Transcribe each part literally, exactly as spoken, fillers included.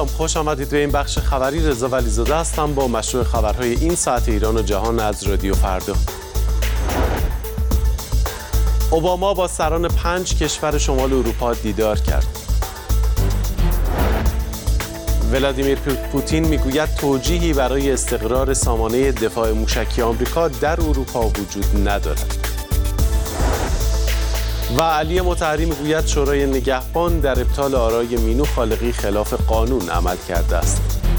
سلام، خوش آمدید به این بخش خبری. رضا ولیزاده هستم با مشروع خبرهای این ساعت ایران و جهان از رادیو فردا. اوباما با سران پنج کشور شمال اروپا دیدار کرد. ولادیمیر پوتین میگوید توجیهی برای استقرار سامانه دفاع موشکی آمریکا در اروپا وجود ندارد. و علی مطهری میگوید شورای نگهبان در ابطال آرای مینو خالقی خلاف قانون عمل کرده است.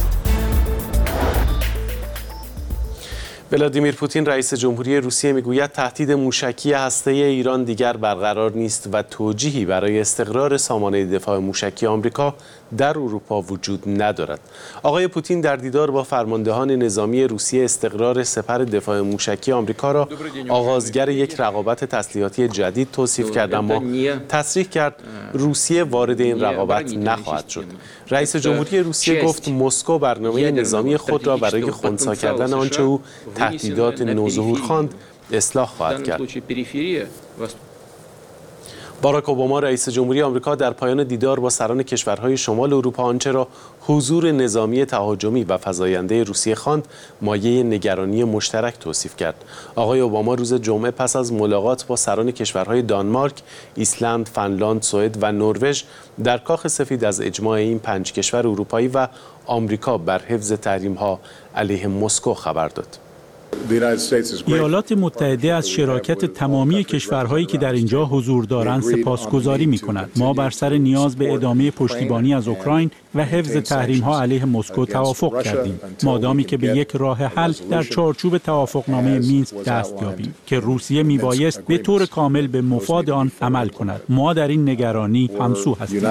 ولادیمیر پوتین رئیس جمهوری روسیه میگوید تهدید موشکی هسته‌ای ایران دیگر برقرار نیست و توجیهی برای استقرار سامانه دفاع موشکی آمریکا در اروپا وجود ندارد. آقای پوتین در دیدار با فرماندهان نظامی روسیه استقرار سپر دفاع موشکی آمریکا را آغازگر یک رقابت تسلیحاتی جدید توصیف کرد، اما تصریح کرد روسیه وارد این رقابت نخواهد شد. رئیس جمهوری روسیه گفت مسکو برنامه نظامی خود را برای خنثی کردن آنچه او تهدیدات نوظهور خواند اصلاح خواهد کرد. باراک اوباما رئیس جمهوری آمریکا در پایان دیدار با سران کشورهای شمال اروپا آنچه را حضور نظامی تهاجمی و فزاینده روسیه خواند مایه نگرانی مشترک توصیف کرد. آقای اوباما روز جمعه پس از ملاقات با سران کشورهای دانمارک، ایسلند، فنلاند، سوئد و نروژ در کاخ سفید از اجماع این پنج کشور اروپایی و آمریکا بر حفظ تحریم‌ها علیه مسکو خبر داد. ایالات متحده از شراکت تمامی کشورهایی که در اینجا حضور دارند سپاسگزاری می‌کند. ما بر سر نیاز به ادامه پشتیبانی از اوکراین و حفظ تحریم‌ها علیه مسکو توافق کردیم، مادامی که به یک راه حل در چارچوب توافقنامه مینسک دست یابیم که روسیه میبایست به طور کامل به مفاد آن عمل کند. ما در این نگرانی همسو هستیم.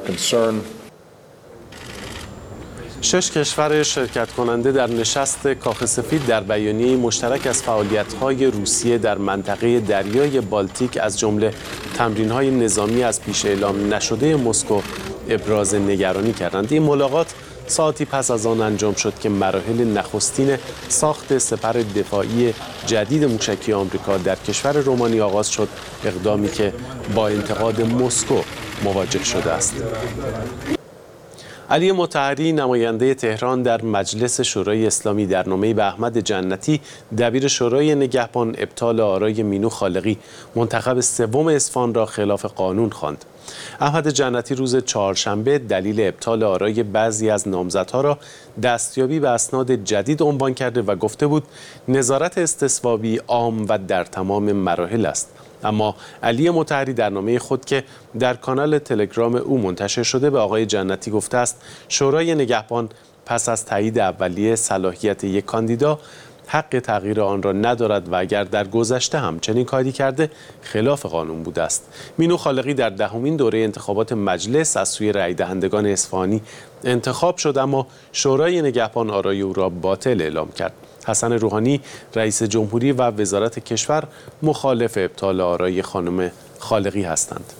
شش کشور شرکت کننده در نشست کاخ سفید در بیانیه مشترک از فعالیت‌های روسیه در منطقه دریای بالتیک از جمله تمرین‌های نظامی از پیش اعلام نشده مسکو ابراز نگرانی کردند. این ملاقات ساعتی پس از آن انجام شد که مراحل نخستین ساخت سپر دفاعی جدید موشکی آمریکا در کشور رومانی آغاز شد، اقدامی که با انتقاد مسکو مواجه شده است. علی مطهری نماینده تهران در مجلس شورای اسلامی در نامه‌ای به احمد جنتی دبیر شورای نگهبان ابطال آرای مینو خالقی منتخب سوم اصفهان را خلاف قانون خواند. احمد جنتی روز چهارشنبه دلیل ابطال آرای بعضی از نامزدها را دستیابی به اسناد جدید عنوان کرده و گفته بود نظارت استصوابی عام و در تمام مراحل است. اما علی مطهری در نامه خود که در کانال تلگرام او منتشر شده به آقای جنتی گفته است شورای نگهبان پس از تایید اولیه صلاحیت یک کاندیدا حق تغییر آن را ندارد و اگر در گذشته هم چنین کاری کرده خلاف قانون بوده است. مینو خالقی در دهمین دوره انتخابات مجلس از سوی رای دهندگان اصفهانی انتخاب شد، اما شورای نگهبان آرای او را باطل اعلام کرد. حسن روحانی رئیس جمهوری و وزارت کشور مخالف ابطال آرای خانم خالقی هستند.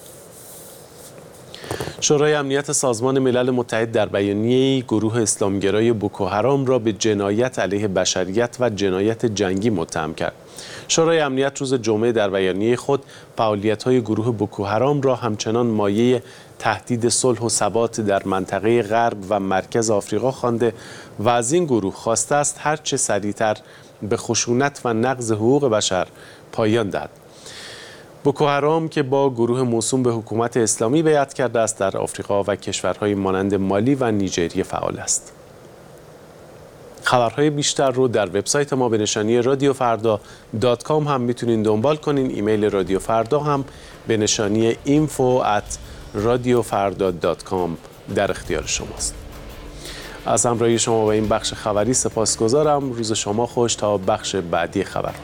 شورای امنیت سازمان ملل متحد در بیانیه‌ای گروه اسلامگرای بوکو حرام را به جنایت علیه بشریت و جنایت جنگی متهم کرد. شورای امنیت روز جمعه در بیانیه خود فعالیت‌های گروه بوکو حرام را همچنان مایه تهدید صلح و ثبات در منطقه غرب و مرکز آفریقا خوانده و از این گروه خواسته است هر چه سریعتر به خشونت و نقض حقوق بشر پایان دهد. بوکو حرام که با گروه موسوم به حکومت اسلامی بیعت کرده است در آفریقا و کشورهای مانند مالی و نیجریه فعال است. خبرهای بیشتر رو در وبسایت ما به نشانی رادیو فردا دات کام هم میتونین دنبال کنین. ایمیل رادیو فردا هم به نشانی اینفو ات رادیو فردا دات کام در اختیار شماست. از همراهی شما و این بخش خبری سپاسگزارم. روز شما خوش تا بخش بعدی خبرها.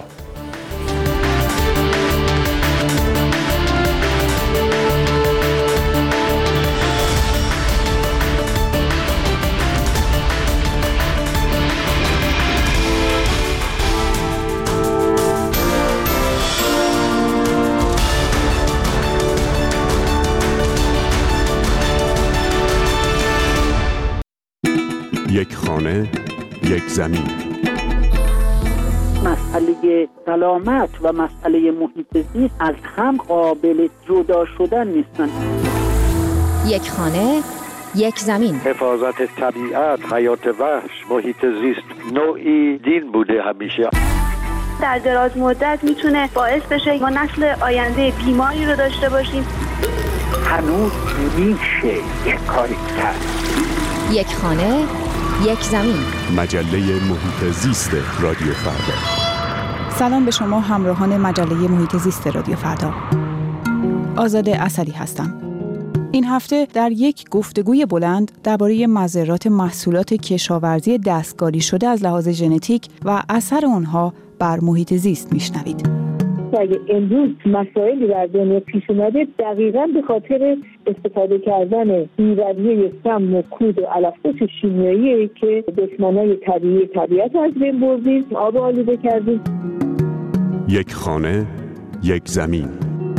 یک خانه، یک زمین. مسئله سلامت و مسئله محیط زیست از هم قابل جدا شدن نیستن. یک خانه، یک زمین. حفاظت طبیعت، حیات وحش، محیط زیست نوعی دین بوده همیشه. در دراز مدت میتونه باعث بشه ما نسل آینده بیماری رو داشته باشیم. هنوز میشه یک کاری کرد. یک خانه، یک زمین. مجله محیط زیست رادیو فردا. سلام به شما همراهان مجله محیط زیست رادیو فردا. آزاده اصلی هستم. این هفته در یک گفتگوی بلند درباره مضرات محصولات کشاورزی دستکاری شده از لحاظ ژنتیک و اثر آنها بر محیط زیست میشنوید. اگه امروز مسائلی در دنیا پیش اومده دقیقاً به خاطر استفاده کردن بی‌رویه سم و کود و علف‌های شیمیایی که دشمنای طبیعی طبیعت از بین بردیم، آب آلوده کردیم. یک خانه، یک زمین.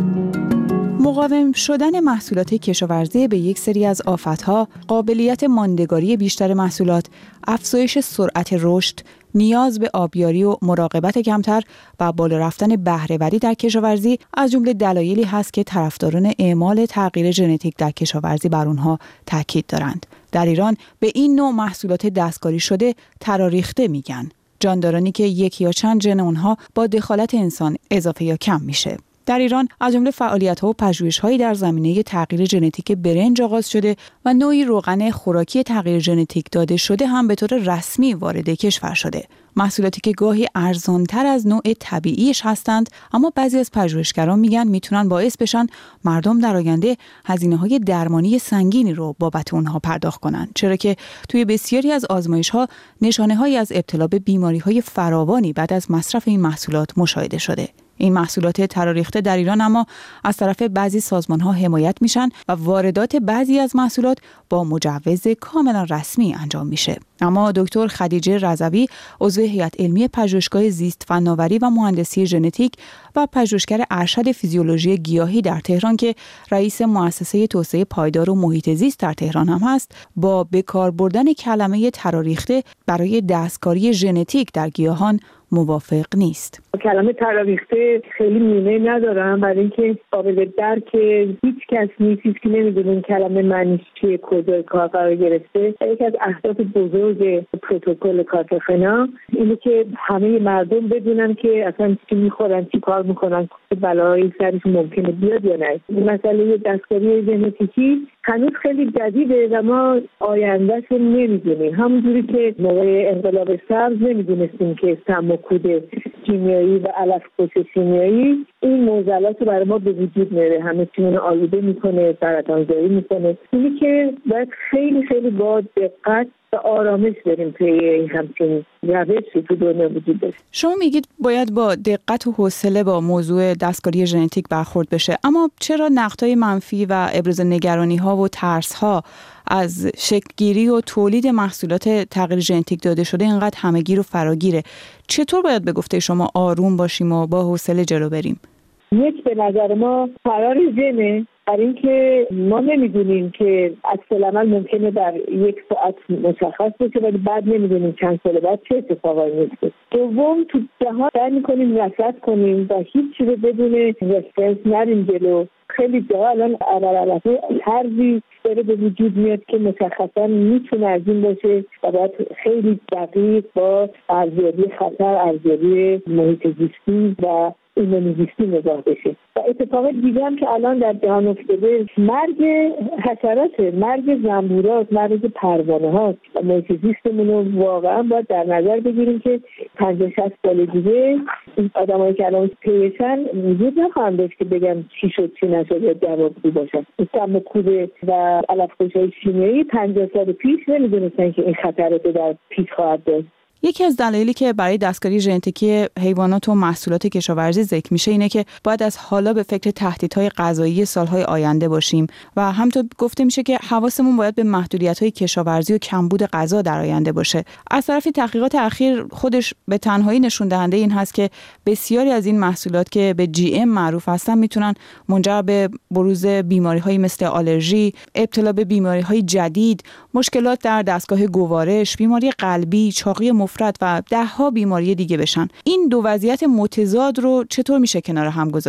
مقاوم شدن محصولات کشاورزی به یک سری از آفت‌ها، قابلیت ماندگاری بیشتر محصولات، افزایش سرعت رشد، نیاز به آبیاری و مراقبت کمتر و بالا رفتن بهره‌وری در کشاورزی از جمله دلایلی هست که طرفداران اعمال تغییر ژنتیک در کشاورزی بر آنها تاکید دارند. در ایران به این نوع محصولات دستکاری شده تراریخته میگن، جاندارانی که یک یا چند ژن آنها با دخالت انسان اضافه یا کم میشه. در ایران از جمله فعالیت‌ها و پژوهش‌هایی در زمینه تغییر ژنتیک برنج آغاز شده و نوعی روغن خوراکی تغییر ژنتیک داده شده هم به طور رسمی وارد کشور شده. محصولاتی که گاهی ارزان‌تر از نوع طبیعیش هستند، اما بعضی از پژوهشگران میگن میتونن باعث بشن مردم در آینده هزینه‌های درمانی سنگینی رو بابت اونها پرداخت کنن، چرا که توی بسیاری از آزمایش‌ها نشانه‌هایی از ابتلا به بیماری‌های فراوانی بعد از مصرف این محصولات مشاهده شده. این محصولات تراریخته در ایران اما از طرف بعضی سازمان‌ها حمایت میشن و واردات بعضی از محصولات با مجوز کاملا رسمی انجام میشه. اما دکتر خدیجه رضوی، عضو هیئت علمی پژوهشگاه زیست فناوری و مهندسی ژنتیک و پژوهشگر ارشد فیزیولوژی گیاهی در تهران که رئیس مؤسسه توسعه پایدار و محیط زیست در تهران هم هست، با بکار بردن کلمه تراریخته برای دستکاری ژنتیک در گیاهان موافق نیست. کلمه تراریخته خیلی معنی ندارم، برای اینکه قابل درک هیچ کس نیست که نمیدونه این کلمه معنیش چیه، کجای کار قرار گرفته. یکی از اهداف بزرگ پروتکل کارتاخنا اینه که همه مردم بدونن که اصلا چی میخورن، چی کار میکنن، بلایی سرش ممکنه بیاد یا نه. مسئله دستکاری ژنتیکی هنوز خیلی جدیده و ما آیندهش رو نمیدونیم. همونجوری که موقع انقلاب سبز نمیدونستیم که سم و کود شیمیایی و علف‌پوش شیمیایی این معضلات رو برای ما به وجود میاره، همه چیمون آلوده میکنه، سرطانزایی میکنه. اینی که باید خیلی خیلی با دقت و آرامش بریم توی همچین روشی تو دنیا وجود داره. شما میگید باید با دقت و حوصله با موضوع دستکاری ژنتیک برخورد بشه، اما چرا نقدهای منفی و ابراز نگرانی‌ها و ترس‌ها از شکل‌گیری و تولید محصولات تغییر ژنتیک داده شده اینقدر همه‌گیر و فراگیره؟ چطور باید به گفته شما آروم باشیم و با حوصله جلو بریم؟ یک، به نظر ما فرار ژنه، برای اینکه ما نمیدونیم که عکس العمل ممکنه در یک ساعت مشخص بشه ولی بعد نمیدونیم چند سال بعد چه اتفاقایی میفته. دوم، تو جهان سعی میکنیم رصد کنیم و هیچ چیزی بدون رفرنس نریم جلو. خیلی جاها الان علالعلفه طرزی داره به وجود میاد که مشخصا میتونه از این باشه و باید خیلی دقیق با ارزیابی خطر، ارزیابی محیط زیستی و ایمنیزیستی نگاه بشه. و اتفاق دیگه هم که الان در جهان افتاده مرگ حشرات، مرگ زنبورات، مرگ پروانه ها و محیط زیستمون رو واقعا باید در نظر بگیریم که پنجاه شصت سال دیگه این آدمایی که الان پیشن وجود نخواهم داشت که بگم چی شد چی نشد یا جوابگو باشن. سم و کود و علف‌پوش‌های شیمیایی پنجاه سال پیش نمیدونستن که این خطرات در پیش خواهد داشت. یکی از دلایلی که برای دستکاری ژنتیکی حیوانات و محصولات کشاورزی ذکر میشه اینه که باید از حالا به فکر تهدیدهای غذایی سالهای آینده باشیم و همینطور گفته میشه که حواسمون باید به محدودیت‌های کشاورزی و کمبود غذا در آینده باشه. از طرفی تحقیقات اخیر خودش به تنهایی نشون دهنده این هست که بسیاری از این محصولات که به جی ام معروف هستن میتونن منجر به بروز بیماری‌هایی مثل آلرژی، ابتلا به بیماری‌های جدید، مشکلات در دستگاه گوارش، بیماری قلبی، چاقی مفرط و ده‌ها بیماری دیگه بشن. این دو وضعیت متضاد رو چطور میشه کنار هم گذاشت؟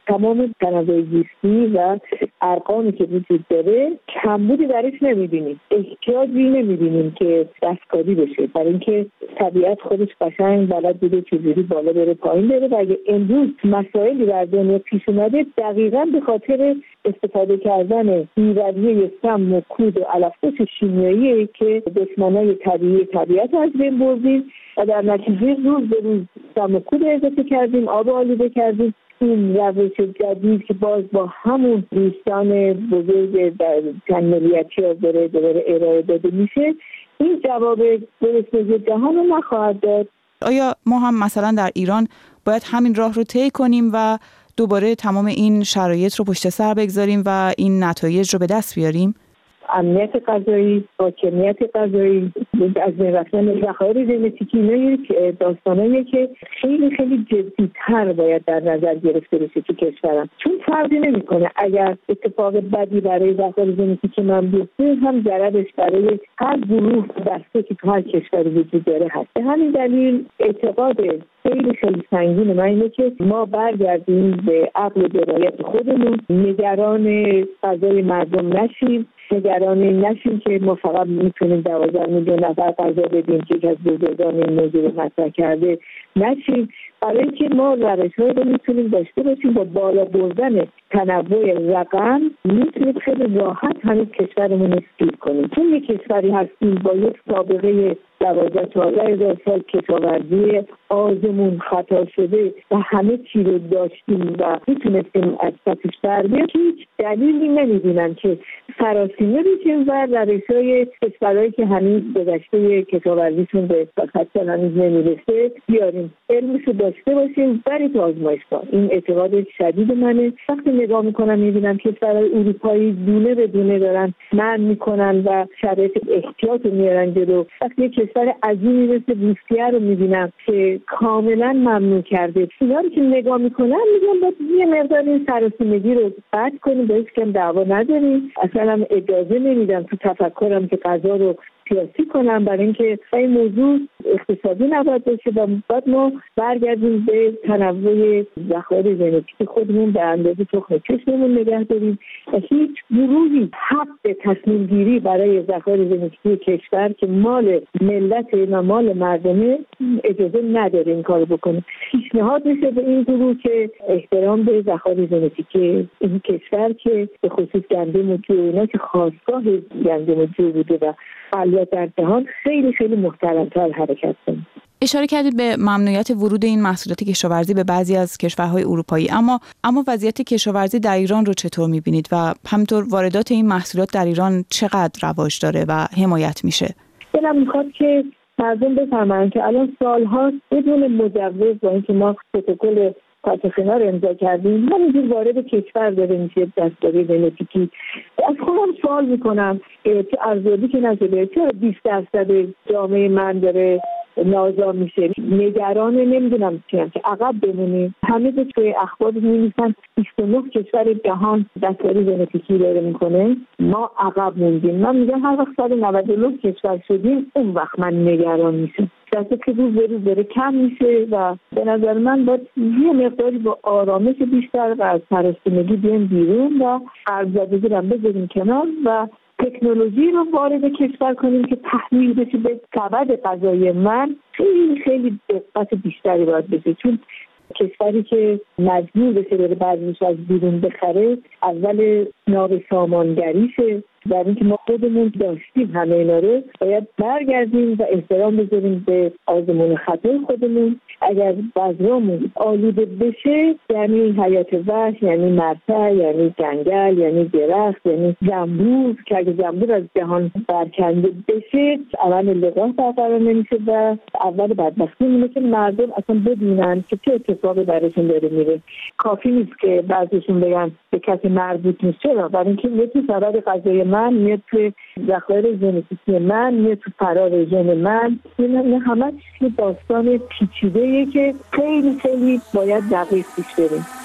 تمام تنوع زیستی و ارقامی که وجود داره کمبودی درش نمیبینیم، احتیاجی نمیبینیم که دستکاری بشه، برای اینکه طبیعت خودش قشنگ بلد بوده چجوری بالا بره پایین بره و اگه امروز مسائلی در دنیا پیش اومده دقیقاً به خاطر استفاده کردن بی‌رویه سم و کود و علف‌پوش شیمیایی که دشمنای طبیعی طبیعت از بین بردیم و در نتیجه روز به روز سم و کود اضافه کردیم، آب آلوده کردیم. این روش جدید که باز با همون دوستان بزرگ در چند ملیتی ها داره دوباره ارائه داده میشه، این جواب گرسنگی جهان رو نخواهد داد. آیا ما هم مثلا در ایران باید همین راه رو طی کنیم و دوباره تمام این شرایط رو پشت سر بگذاریم و این نتایج رو به دست بیاریم؟ امنیت غذایی، حاکمیت غذایی، از بین رفتن ذخایر ژنتیکی، اینا داستانایی که خیلی خیلی جدی‌تر باید در نظر گرفته بشه تو کشورم، چون فرقی نمیکنه اگر اتفاق بدی برای ذخایر ژنتیکی من بیفته هم ضررش برای هر گروه دسته که تو هر کشوری وجود داره هست. به همین دلیل اعتقاد خیلی خیلی سنگین من اینه که ما برگردیم به عقل و درایت خودمون، نگران غذای مردم نشیم، نگران نشیم که ما فقط میتونیم دوازده میلیون نفر غذا بدیم که یک از بزرگان این موضوع رو مطرح کرده نشیم، برای اینکه ما روش‌هایی رو میتونیم داشته باشیم با بالا بردن تنوع رقم میتونیم خیلی راحت همین کشورمون رو سیر کنیم، چون یک کشوری هستیم با یک سابقه دوازده چهارده هزار سال کشاورزی آزمون خطا شده و همه چی رو داشتیم و میتونستیم از پسش بر بیاییم، هیچ دلیلی نمیدونم که سراسیمه بشیم و روش‌های کشورهایی که هنوز گذشته کشاورزیشون به خط هنوز نمیرسه بیاریم، علمشو داشته باشیم، برای تو آزمایشگاه. این اعتقاد شدید منه. وقتی نگاه میکنم میبینم کشورهای اروپایی دونه به دونه دارن منع میکنن و شرایط احتیاط میارن جلو، وقتی کشور عظیمی مثل روسیه رو میبینم که کاملا ممنوع کرده، اینا رو که نگاه میکنم میگم باید یه مقدار این سراسیمگی رو قطع کنیم، با هیچ کم دعوا نداریم، اصلا اجازه نمیدم تو تفکرم که غذا رو سیاسی کنم، برای اینکه این موضوع اقتصادی نباید باشه و باید ما برگردیم به تنوع ذخایر ژنتیکی خودمون به اندازه تخم چشممون نگه داریم و هیچ گروهی حق تصمیم گیری برای ذخایر ژنتیکی کشور که مال ملت و مال مردمه اجازه نداره این کارو بکنه. پیشنهاد میشه به این گروه که احترام به ذخایر ژنتیکی این کشور که به خصوص گندم و جو اینا که خاصگاه گندم و جو بوده و فعالیت در جهان خیلی خیلی محترم‌تر حرکت کنیم. اشاره کردید به ممنوعیت ورود این محصولات کشاورزی به بعضی از کشورهای اروپایی، اما اما وضعیت کشاورزی در ایران رو چطور می‌بینید و همینطور واردات این محصولات در ایران چقدر رواج داره و حمایت میشه؟ دلم می‌خواد که مردم بفهمن که الان سال‌ها بدون مجوز با اینکه ما پروتکل کارتخینا رو امضا کردیم همینجور وارد کشور داره میشه دستکاری ژنتیکی. از خودم سوال میکنم که ارزیابی که نشده چرا بیست درصد جامعه من داره نازا میشه، نگران نمیدونم چیم که عقب بمونیم. همه به توی اخبار می‌نویسن بیست و نه کشور جهان دستکاری ژنتیکی داره میکنه، ما عقب موندیم. من میگم هر وقت صد و نود و نه کشور شدیم اون وقت من نگران میشم. دسته که روز به روز داره کم میشه و به نظر من باید یه مقداری با آرامش بیشتر و از سراسیمگی بیایم بیرون و ارزیابی رو بذاریم کنار و تکنولوژی رو وارد کشور کنیم که تحمیل بشه به سبد غذایی من. خیلی خیلی دقت بیشتری باید بشه، چون کشوری که مجبور بشه بره بعضیش از بیرون بخره اول نابسامانگریشه، در اینکه ما خودمون داشتیم همه اینا رو باید برگردیم و احترام بذاریم به آزمون خطای خودمون. اگر بذرامون آلوده بشه یعنی حیات وحش، یعنی مرتع، یعنی جنگل، یعنی درخت، یعنی زنبور که اگه زنبور از جهان برکنده بشه اول لقاح برقرار نمیشه و اول بدبختی اینه که مردم اصلا بدونن که چه اتفاقی براشون داره میره. کافی نیست که بعضیشون بگن به کسی مربوط نیست. چرا؟ برای اینکه یکی سبد غذایی من میاد توی ذخایر ژنتیکی من، میاد تو فرار ژن من. این همه چیز داستان پیچیده‌ایه که خیلی خیلی باید دقیق پیش بریم.